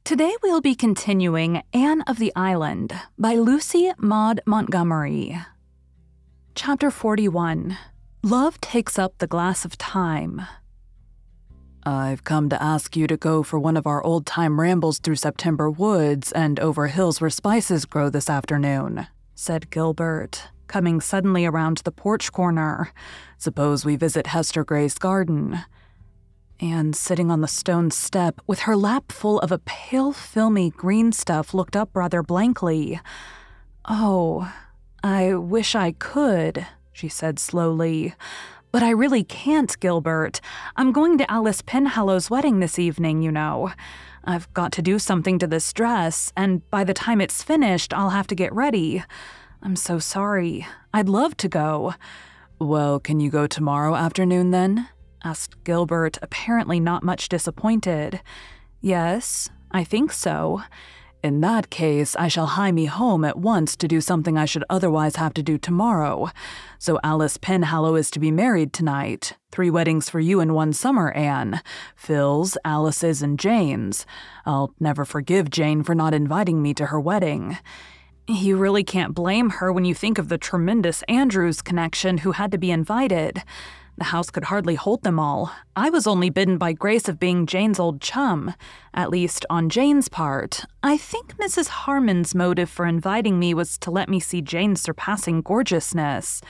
Today we'll be continuing Anne of the Island by Lucy Maud Montgomery. Chapter 41. Love Takes Up the Glass of Time. I've come to ask you to go for one of our old-time rambles through September woods and over hills where spices grow this afternoon, said Gilbert, coming suddenly around the porch corner. Suppose we visit Hester Gray's garden. Anne, sitting on the stone step with her lap full of a pale, filmy green stuff, looked up rather blankly. "Oh, I wish I could," she said slowly. "But I really can't, Gilbert. I'm going to Alice Penhallow's wedding this evening, you know. I've got to do something to this dress, and by the time it's finished, I'll have to get ready. I'm so sorry. I'd love to go." "Well, can you go tomorrow afternoon then?" asked Gilbert, apparently not much disappointed. "Yes, I think so." "In that case, I shall hie me home at once to do something I should otherwise have to do tomorrow. So Alice Penhallow is to be married tonight. 3 weddings for you in one summer, Anne. Phil's, Alice's, and Jane's. I'll never forgive Jane for not inviting me to her wedding." "You really can't blame her when you think of the tremendous Andrews connection who had to be invited. The house could hardly hold them all. I was only bidden by grace of being Jane's old chum, at least on Jane's part. I think Mrs. Harmon's motive for inviting me was to let me see Jane's surpassing gorgeousness."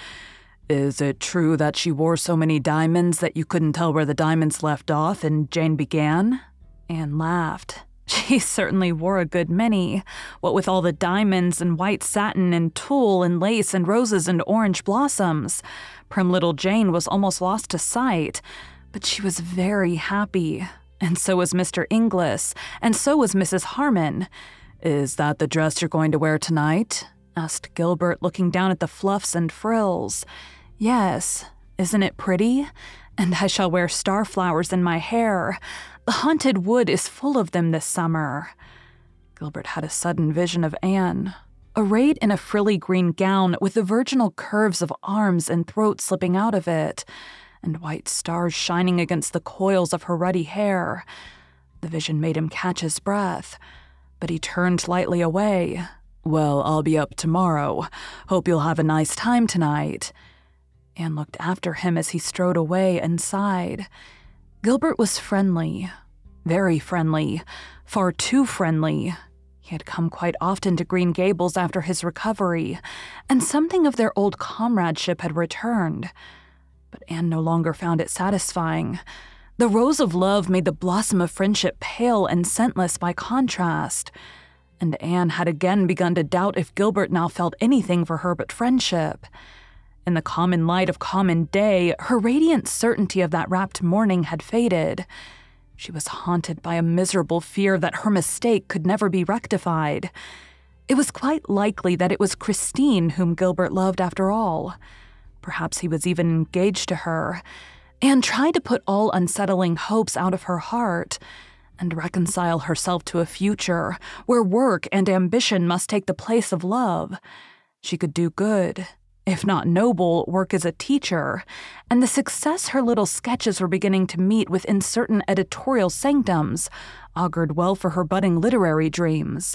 "Is it true that she wore so many diamonds that you couldn't tell where the diamonds left off and Jane began?" Anne laughed. "She certainly wore a good many, what with all the diamonds and white satin and tulle and lace and roses and orange blossoms. Prim little Jane was almost lost to sight, but she was very happy. And so was Mr. Inglis, and so was Mrs. Harmon." "Is that the dress you're going to wear tonight?" asked Gilbert, looking down at the fluffs and frills. "Yes, isn't it pretty? And I shall wear star flowers in my hair. The haunted wood is full of them this summer." Gilbert had a sudden vision of Anne, arrayed in a frilly green gown with the virginal curves of arms and throat slipping out of it, and white stars shining against the coils of her ruddy hair. The vision made him catch his breath, but he turned lightly away. "Well, I'll be up tomorrow. Hope you'll have a nice time tonight." Anne looked after him as he strode away and sighed. Gilbert was friendly, very friendly, far too friendly. He had come quite often to Green Gables after his recovery, and something of their old comradeship had returned. But Anne no longer found it satisfying. The rose of love made the blossom of friendship pale and scentless by contrast, and Anne had again begun to doubt if Gilbert now felt anything for her but friendship. In the common light of common day, her radiant certainty of that rapt morning had faded. She was haunted by a miserable fear that her mistake could never be rectified. It was quite likely that it was Christine whom Gilbert loved after all. Perhaps he was even engaged to her. Anne tried to put all unsettling hopes out of her heart and reconcile herself to a future where work and ambition must take the place of love. She could do good, if not noble, work as a teacher, and the success her little sketches were beginning to meet within certain editorial sanctums augured well for her budding literary dreams.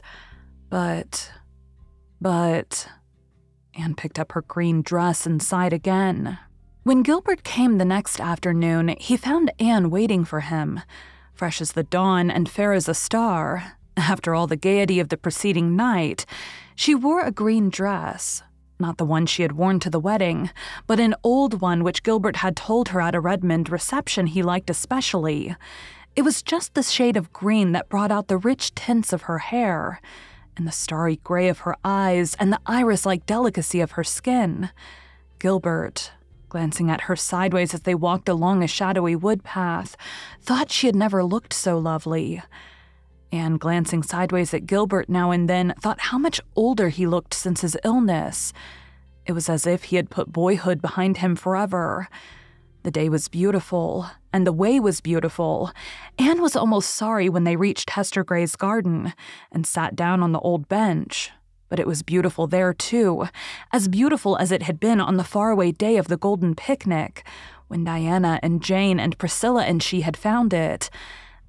But, Anne picked up her green dress and sighed again. When Gilbert came the next afternoon, he found Anne waiting for him, fresh as the dawn and fair as a star. After all the gaiety of the preceding night, she wore a green dress. Not the one she had worn to the wedding, but an old one which Gilbert had told her at a Redmond reception he liked especially. It was just the shade of green that brought out the rich tints of her hair, and the starry gray of her eyes, and the iris-like delicacy of her skin. Gilbert, glancing at her sideways as they walked along a shadowy wood path, thought she had never looked so lovely. Anne, glancing sideways at Gilbert now and then, thought how much older he looked since his illness. It was as if he had put boyhood behind him forever. The day was beautiful, and the way was beautiful. Anne was almost sorry when they reached Hester Gray's garden and sat down on the old bench. But it was beautiful there, too, as beautiful as it had been on the faraway day of the golden picnic, when Diana and Jane and Priscilla and she had found it.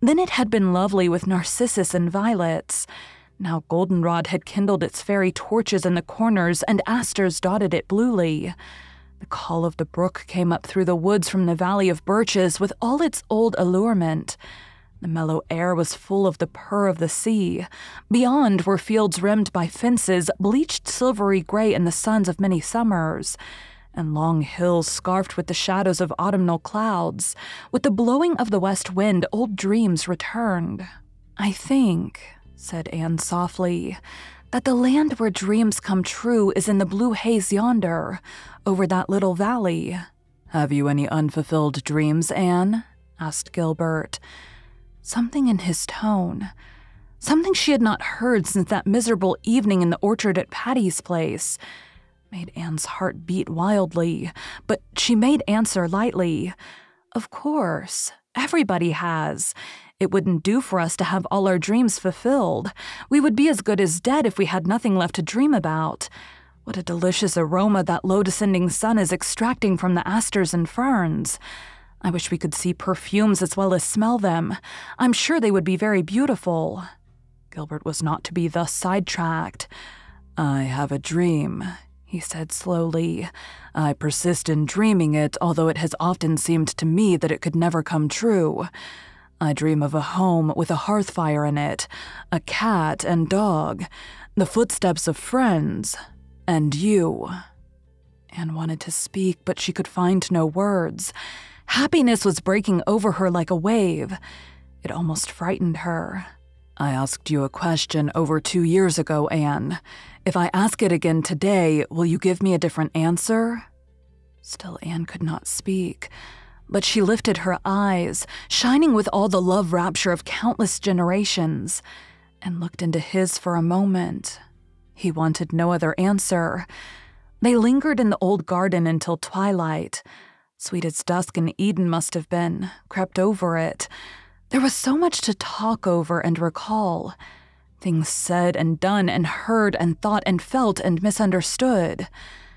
Then it had been lovely with narcissus and violets. Now goldenrod had kindled its fairy torches in the corners and asters dotted it bluely. The call of the brook came up through the woods from the valley of birches with all its old allurement. The mellow air was full of the purr of the sea. Beyond were fields rimmed by fences, bleached silvery gray in the suns of many summers, and long hills scarfed with the shadows of autumnal clouds. With the blowing of the west wind, old dreams returned. "I think," said Anne softly, "that the land where dreams come true is in the blue haze yonder, over that little valley." "Have you any unfulfilled dreams, Anne?" asked Gilbert. Something in his tone, something she had not heard since that miserable evening in the orchard at Patty's place, made Anne's heart beat wildly, but she made answer lightly. "Of course, everybody has. It wouldn't do for us to have all our dreams fulfilled. We would be as good as dead if we had nothing left to dream about. What a delicious aroma that low-descending sun is extracting from the asters and ferns. I wish we could see perfumes as well as smell them. I'm sure they would be very beautiful." Gilbert was not to be thus sidetracked. "I have a dream," he said slowly. "I persist in dreaming it, although it has often seemed to me that it could never come true. I dream of a home with a hearth fire in it, a cat and dog, the footsteps of friends, and you." Anne wanted to speak, but she could find no words. Happiness was breaking over her like a wave. It almost frightened her. "I asked you a question over 2 years ago, Anne. If I ask it again today, will you give me a different answer?" Still Anne could not speak, but she lifted her eyes, shining with all the love rapture of countless generations, and looked into his for a moment. He wanted no other answer. They lingered in the old garden until twilight. Sweet as dusk in Eden must have been, crept over it. There was so much to talk over and recall. Things said and done and heard and thought and felt and misunderstood.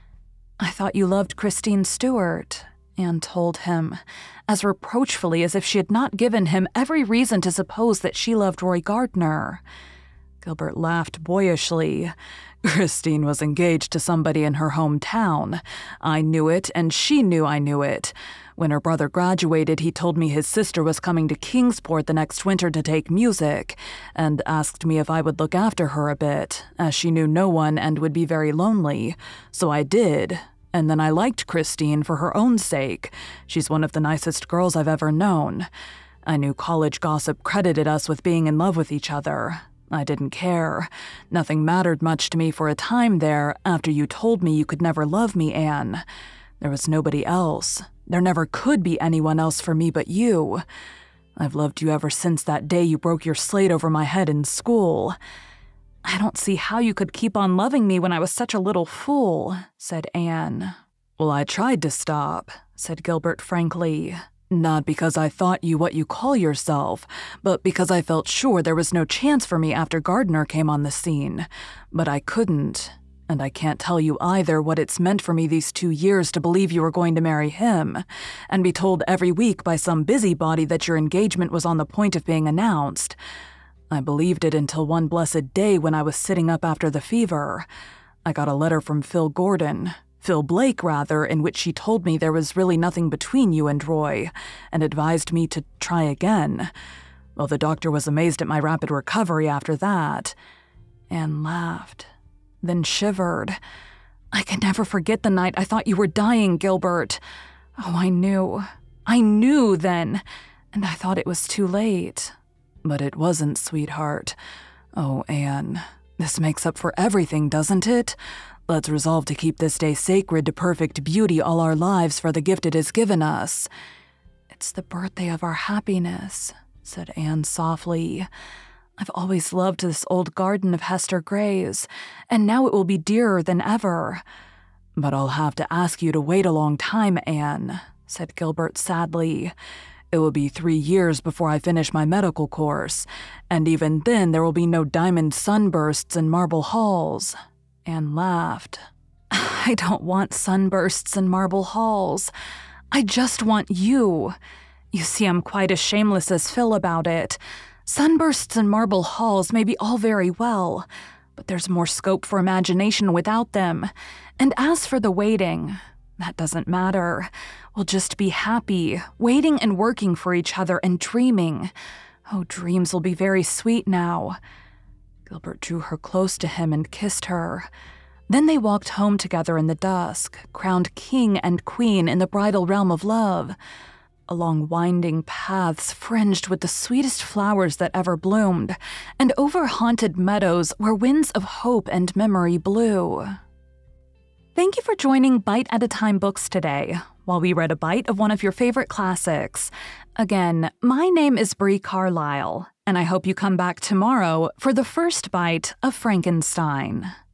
"I thought you loved Christine Stuart," Anne told him, as reproachfully as if she had not given him every reason to suppose that she loved Roy Gardner. Gilbert laughed boyishly. "Christine was engaged to somebody in her hometown. I knew it, and she knew I knew it. When her brother graduated, he told me his sister was coming to Kingsport the next winter to take music, and asked me if I would look after her a bit, as she knew no one and would be very lonely. So I did. And then I liked Christine for her own sake. She's one of the nicest girls I've ever known. I knew college gossip credited us with being in love with each other. I didn't care. Nothing mattered much to me for a time there after you told me you could never love me, Anne. There was nobody else. There never could be anyone else for me but you. I've loved you ever since that day you broke your slate over my head in school." "I don't see how you could keep on loving me when I was such a little fool," said Anne. "Well, I tried to stop," said Gilbert frankly. "Not because I thought you what you call yourself, but because I felt sure there was no chance for me after Gardner came on the scene. But I couldn't. And I can't tell you either what it's meant for me these 2 years to believe you were going to marry him, and be told every week by some busybody that your engagement was on the point of being announced. I believed it until one blessed day when I was sitting up after the fever. I got a letter from Phil Blake, in which she told me there was really nothing between you and Roy, and advised me to try again. Well, the doctor was amazed at my rapid recovery after that." Anne laughed, then shivered. "I can never forget the night I thought you were dying, Gilbert. Oh, I knew then, and I thought it was too late." "But it wasn't, sweetheart. Oh, Anne, this makes up for everything, doesn't it? Let's resolve to keep this day sacred to perfect beauty all our lives for the gift it has given us." "It's the birthday of our happiness," said Anne softly. "I've always loved this old garden of Hester Gray's, and now it will be dearer than ever." "But I'll have to ask you to wait a long time, Anne," said Gilbert sadly. "It will be 3 years before I finish my medical course, and even then there will be no diamond sunbursts and marble halls." Anne laughed. "I don't want sunbursts and marble halls. I just want you. You see, I'm quite as shameless as Phil about it. Sunbursts and marble halls may be all very well, but there's more scope for imagination without them. And as for the waiting, that doesn't matter. We'll just be happy, waiting and working for each other and dreaming. Oh, dreams will be very sweet now. Gilbert drew her close to him and kissed her. Then they walked home together in the dusk, crowned king and queen in the bridal realm of love, along winding paths fringed with the sweetest flowers that ever bloomed, and over haunted meadows where winds of hope and memory blew. Thank you for joining Bite at a Time Books today, while we read a bite of one of your favorite classics. Again, my name is Brie Carlisle, and I hope you come back tomorrow for the first bite of Frankenstein.